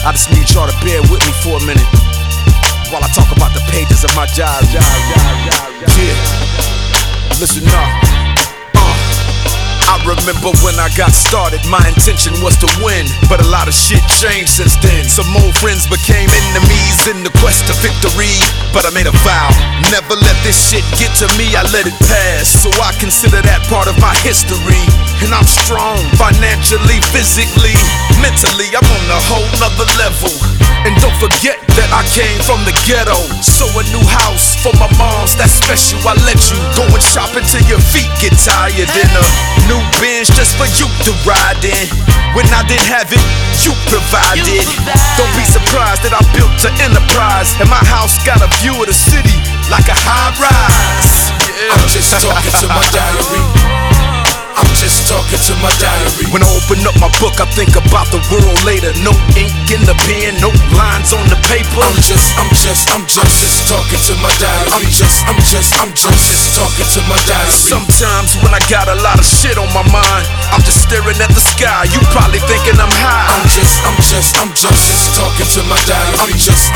I just need y'all to bear with me for a minute while I talk about the pages of my diary. Yeah, listen up. I remember when I got started, my intention was to win, but a lot of shit changed since then. Some old friends became enemies in the quest to victory, but I made a vow, never let this shit get to me. I let it pass, so I consider that part of my history. And I'm strong, financially, physically, mentally, I'm on a whole nother level. And don't forget that I came from the ghetto, so a new house for my moms, that's special. I let you go and shop until your feet get tired, in a new Benz just for you to ride in. When I didn't have it, you provided. Don't be surprised that I built an enterprise, and my house got a view of the city like a high rise. Yeah. I'm just talking to my diary. I'm just talking to my diary. When I open up my book, I think about the world later. No ink in the pen, no lines on the paper. I'm just talking to my diary. I'm just talking to my diary. Sometimes when I got a lot of shit on my mind, I'm just staring at the sky. You probably thinking I'm high. I'm just talking to my diary. I'm just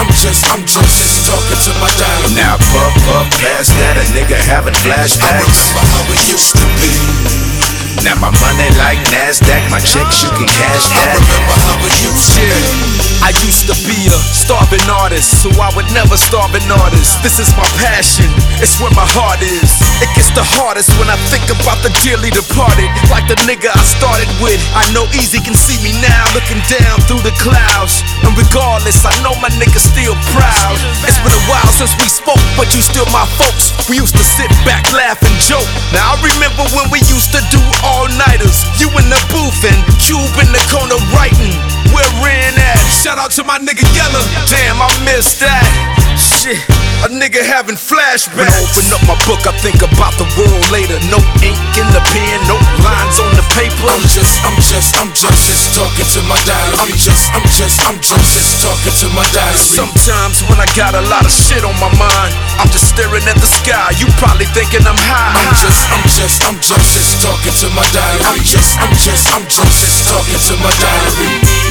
talking to my diary. Now puff past that, a nigga having flashbacks. I remember how it used to be. Now my money like NASDAQ, my checks you can cash that. I remember how it used to be. I used to be a starving artist, so I would never starve an artist. This is my passion, it's where my heart is. It gets the hardest when I think about the dearly departed, like the nigga I started with. I know Easy can see me now, looking down through the clouds. And regardless, I know my nigga still proud. It's been a while since we spoke, but you still my folks. We used to sit back, laugh and joke. Now I remember when we used to do all-nighters, you in the booth and Cube in the corner writing. Where Ren at? Shout out to my nigga Yella. Damn, I missed that. Shit, a nigga having flashbacks. When I open up my book, I think about the world later. No ink in the pen, no lines on the paper. I'm just talking to my diary. I'm just talking to my diary. Sometimes when I got a lot of shit on my mind, I'm just staring at the sky. You probably thinking I'm high. I'm just talking to my diary. I'm just talking to my diary.